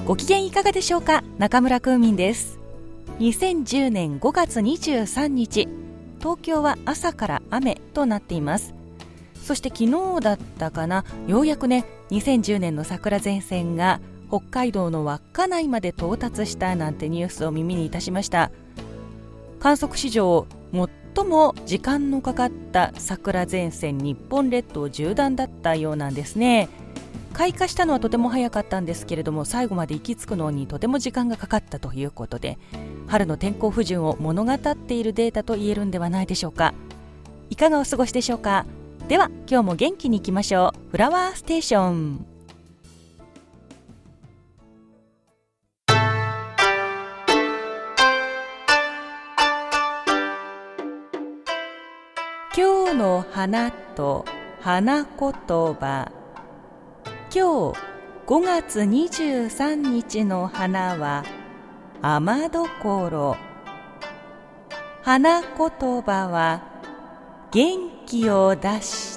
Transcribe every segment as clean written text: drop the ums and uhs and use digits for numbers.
ご機嫌いかがでしょうか。中村空民です。2010年5月23日、東京は朝から雨となっています。そして昨日だったかな、ようやくね、2010年の桜前線が北海道の稚内まで到達したなんてニュースを耳にいたしました。観測史上最も時間のかかった桜前線日本列島縦断だったようなんですね。開花したのはとても早かったんですけれども、最後まで行き着くのにとても時間がかかったということで、春の天候不順を物語っているデータと言えるんではないでしょうか。いかがお過ごしでしょうか。では今日も元気にいきましょう。フラワーステーション。今日の花と花言葉。今日5月23日の花は雨どころ。花言葉は元気を出して。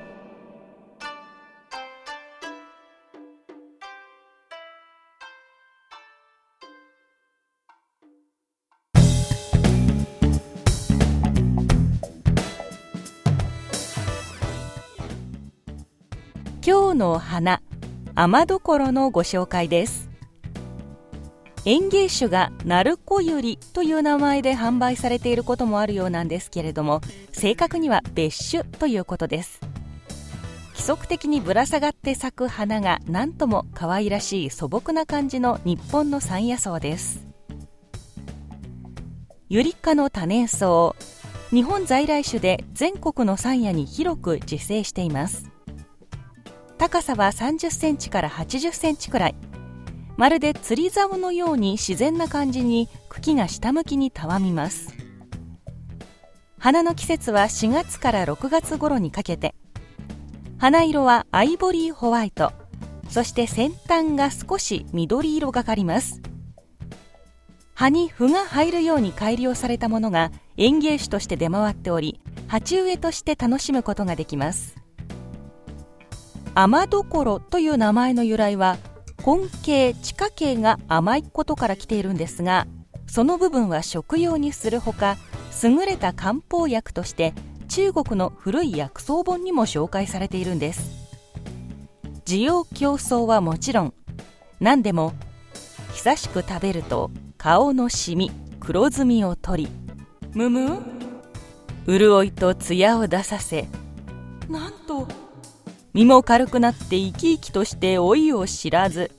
今日の花、雨どころのご紹介です。園芸種が鳴子百合という名前で販売されていることもあるようなんですけれども、正確には別種ということです。規則的にぶら下がって咲く花がなんとも可愛らしい素朴な感じの日本の山野草です。ユリ科の多年草、日本在来種で全国の山野に広く自生しています。高さは30センチから80センチくらい。まるで釣り竿のように自然な感じに茎が下向きにたわみます。花の季節は4月から6月頃にかけて。花色はアイボリーホワイト、そして先端が少し緑色がかります。葉に符が入るように改良されたものが園芸種として出回っており、鉢植えとして楽しむことができます。雨どころという名前の由来は、根茎、地下茎が甘いことから来ているんですが、その部分は食用にするほか、優れた漢方薬として中国の古い薬草本にも紹介されているんです。滋養強壮はもちろん、何でも久しく食べると顔のシミ、黒ずみを取り、潤いと艶を出させ、なんと身も軽くなって生き生きとして老いを知らず、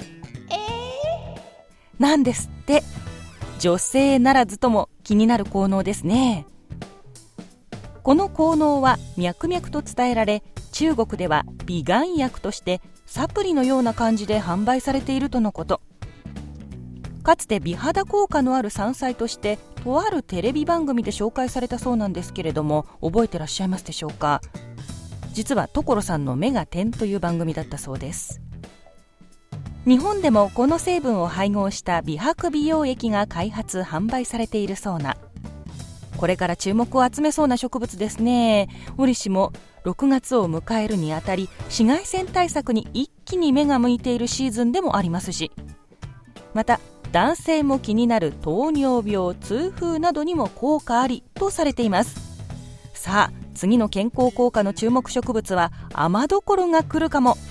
なんですって。女性ならずとも気になる効能ですね。この効能は脈々と伝えられ、中国では美顔薬としてサプリのような感じで販売されているとのこと。かつて美肌効果のある山菜としてとあるテレビ番組で紹介されたそうなんですけれども、覚えてらっしゃいますでしょうか。実は所さんの目が点という番組だったそうです。日本でもこの成分を配合した美白美容液が開発販売されているそうな、これから注目を集めそうな植物ですね。折しも6月を迎えるにあたり、紫外線対策に一気に目が向いているシーズンでもありますし、また男性も気になる糖尿病、痛風などにも効果ありとされています。さあ次の健康効果の注目植物は雨どころが来るかも。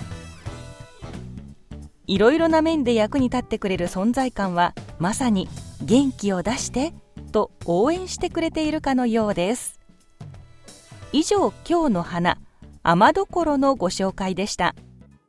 いろいろな面で役に立ってくれる存在感は、まさに元気を出してと応援してくれているかのようです。以上、今日の花、雨どころのご紹介でした。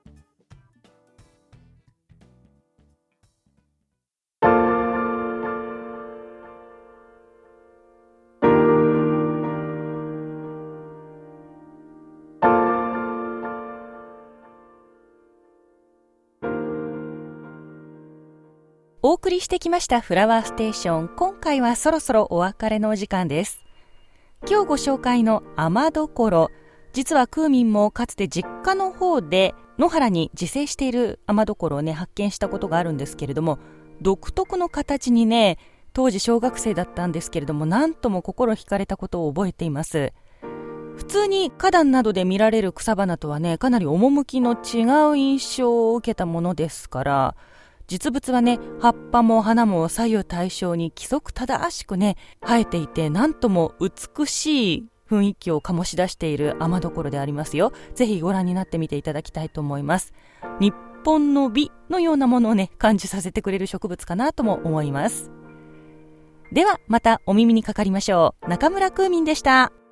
お送りしてきましたフラワーステーション。今回はそろそろお別れのお時間です。今日ご紹介の雨どころ、実はクーミンもかつて実家の方で野原に自生している雨どころをね発見したことがあるんですけれども、独特の形にね、当時小学生だったんですけれども、なんとも心惹かれたことを覚えています。普通に花壇などで見られる草花とはね、かなり趣の違う印象を受けたものですから、 実物はね、葉っぱも花も左右対称に規則正しくね、生えていて、なんとも美しい雰囲気を醸し出している雨どころでありますよ。ぜひご覧になってみていただきたいと思います。日本の美のようなものをね、感じさせてくれる植物かなとも思います。ではまたお耳にかかりましょう。中村空民でした。